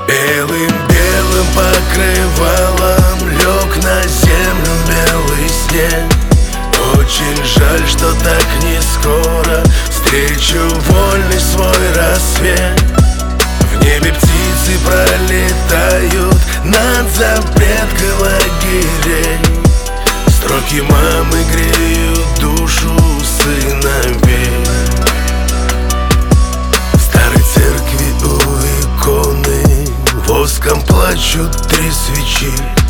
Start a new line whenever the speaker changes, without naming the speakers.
Белым-белым покрывалом лег на землю белый снег. Очень жаль, что так не скоро встречу вольный свой рассвет. В небе птицы пролетают над запреткой лагерей. Строки мамы греют душу сыновей. В старой церкви у иконы воском плачут 3 свечи.